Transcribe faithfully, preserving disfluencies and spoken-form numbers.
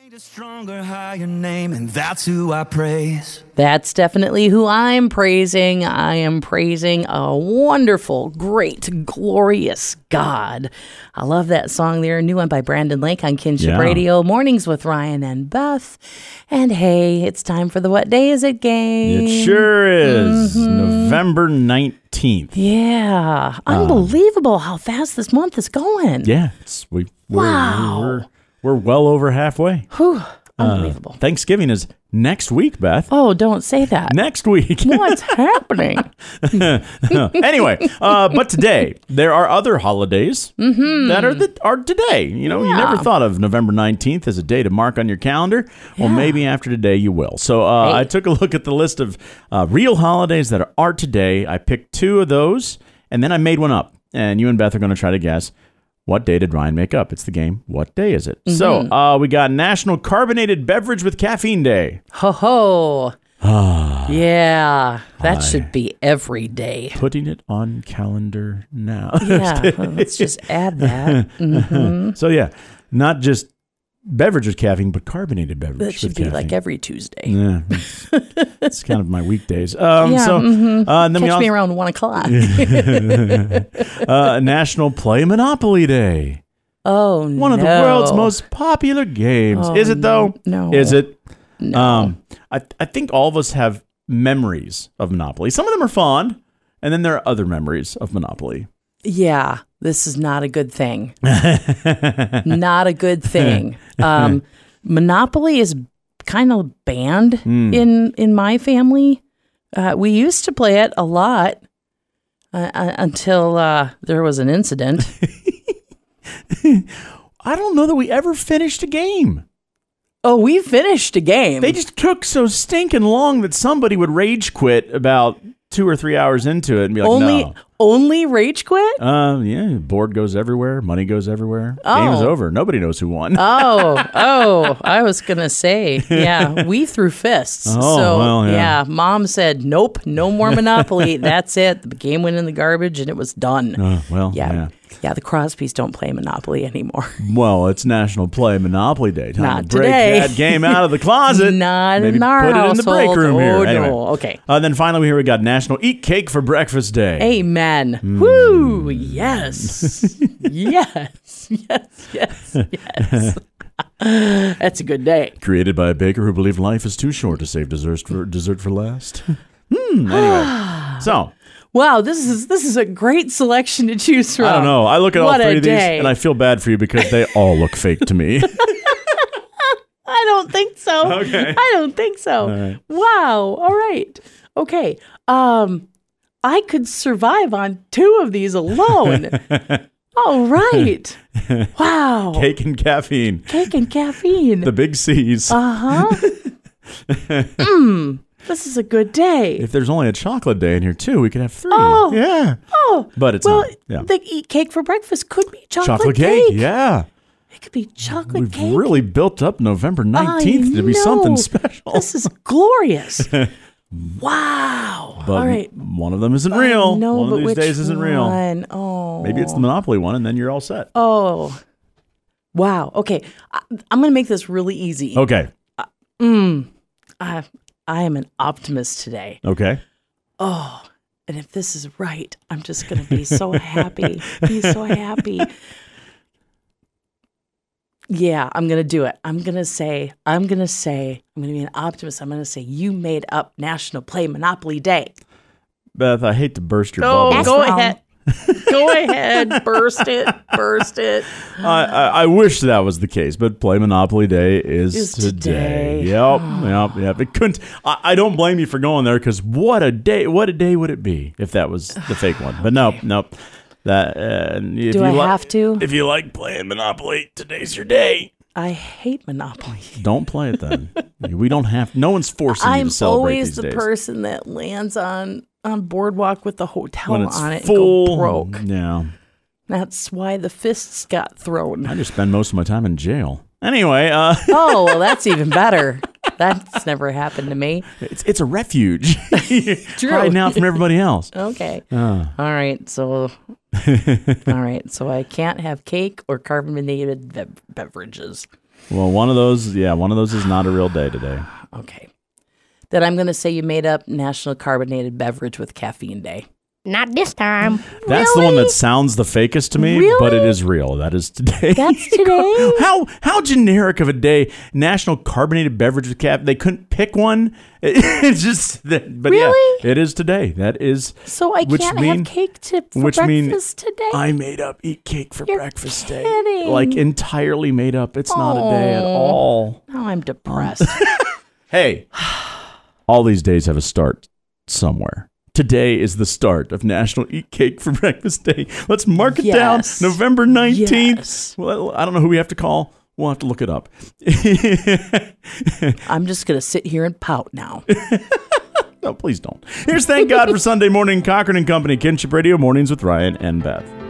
Stronger, higher name, and that's who I praise. That's definitely who I'm praising. I am praising a wonderful, great, glorious God. I love that song there. A new one by Brandon Lake on Kinship Yeah. Radio. Mornings with Ryan and Beth. And hey, it's time for the What Day Is It game. It sure is. Mm-hmm. November nineteenth. Yeah. Unbelievable how fast this month is going. Yeah. It's, we, we're, Wow. We're, we're well over halfway. Whew. Unbelievable. Uh, Thanksgiving is next week, Beth. Oh, don't say that. Next week. What's happening? Anyway, uh, but today there are other holidays that are the, are today. You know, you Yeah. never thought of November nineteenth as a day to mark on your calendar. Well, Yeah. maybe after today you will. So uh, Hey. I took a look at the list of uh, real holidays that are today. I picked two of those, and then I made one up. And you and Beth are going to try to guess. What day did Ryan make up? It's the game. What day is it? So uh, we got National Carbonated Beverage with Caffeine Day. Ho ho. Yeah, that should be every day. Putting it on calendar now. Yeah, well, let's just add that. Mhm. So yeah, not just beverage with caffeine, but carbonated beverage. That should with be caffeine. like every Tuesday. Yeah, it's, it's kind of my weekdays. Um, Yeah, so mhm. uh, and then Catch we also, me around one o'clock. uh, National Play Monopoly Day. Oh, no. One of the world's most popular games. Oh, Is it though? no. Is it? No. Um, I I think all of us have memories of Monopoly. Some of them are fond, and then there are other memories of Monopoly. Yeah, this is not a good thing. Not a good thing. Um, Monopoly is kind of banned Hmm. in in my family. Uh, we used to play it a lot uh, uh, until uh, there was an incident. I don't know that we ever finished a game. Oh, we finished a game. They just took so stinking long that somebody would rage quit about two or three hours into it and be like, only no. only rage quit. Uh, yeah, board goes everywhere. Money goes everywhere. Oh. Game's over. Nobody knows who won. Oh, oh, I was going to say, yeah, we threw fists. Oh, so, well, yeah. yeah, Mom said, nope, no more Monopoly. That's it. The game went in the garbage and it was done. Uh, well, yeah. yeah. yeah. the Crosbys don't play Monopoly anymore. Well, it's National Play Monopoly Day. Time Not to break today. that game out of the closet. Not Maybe in our put it in the break household. room here. Oh, Anyway. no. Okay. Uh, then finally, here we got National Eat Cake for Breakfast Day. Amen. Hmm. Woo! Yes. yes. Yes. Yes. Yes. That's a good day. Created by a baker who believed life is too short to save dessert for, dessert for last. hmm. Anyway, so Wow, this is this is a great selection to choose from. I don't know. I look at all What a three of these day. and I feel bad for you because they all look fake to me. I don't think so. Okay. I don't think so. All right. Wow. All right. Okay. Um, I could survive on two of these alone. All right. Wow. Cake and caffeine. Cake and caffeine. The big C's. Uh huh. mm, this is a good day. If there's only a chocolate day in here too, we could have three. Oh. Yeah. Oh, But it's well, not. Yeah. they eat cake for breakfast. Could be chocolate, Chocolate cake. cake. Yeah. It could be chocolate We've cake. really built up November nineteenth I to be something know. special. This is glorious. Wow. But All right. one of them isn't real. No, one but of these which days isn't real. one? Oh. Maybe it's the Monopoly one, and then you're all set. Oh. Wow. Okay. I, I'm going to make this really easy. Okay. Mm. I, I am an optimist today. Okay. Oh. And if this is right, I'm just going to be so happy. Be so happy. Yeah, I'm going to do it. I'm going to say, I'm going to say, I'm going to be an optimist. I'm going to say, you made up National Play Monopoly Day. Beth, I hate to burst your Go, bubble. go wrong. ahead. Go ahead. Burst it. Burst it. I, I, I wish that was the case, but Play Monopoly Day is, Is today. today. Yep, yep, yep. It couldn't. I, I don't blame you for going there because what a day! What a day would it be if that was the fake one? But nope, nope. That uh, if Do you I li- have to? If you like playing Monopoly, today's your day. I hate Monopoly. Don't play it then. We don't have. No one's forcing you I'm to celebrate always these the days. person that lands on on Boardwalk with the hotel when it's on it full, and go broke. Yeah, That's why the fists got thrown. I just spend most of my time in jail. Anyway, uh, Oh, well, that's even better. That's never happened to me. it's it's a refuge. True. Hiding out from everybody else. Okay. Uh, All right. So, all right. So I can't have cake or carbonated bev- beverages. Well, one of those, yeah, one of those is not a real day today. Okay. Then I'm going to say you made up National Carbonated Beverage with Caffeine Day. Not this time. That's Really? the one that sounds the fakest to me, Really? but it is real. That is today. That's today? how how generic of a day? National Carbonated Beverage with Caffeine. They couldn't pick one. It's just that, but Really? yeah, it is today. That is. So I which can't mean- have cake to, for which breakfast mean today? I made up eat cake for You're breakfast day. kidding. Like entirely made up. It's not a day at Oh. all. Now I'm depressed. Hey, all these days have a start somewhere. Today is the start of National Eat Cake for Breakfast Day. Let's mark it Yes. down. November nineteenth. Yes. Well, I don't know who we have to call. We'll have to look it up. I'm just going to sit here and pout now. No, please don't. Here's Thank God for Sunday Morning. Cochran and Company, Kinship Radio, Mornings with Ryan and Beth.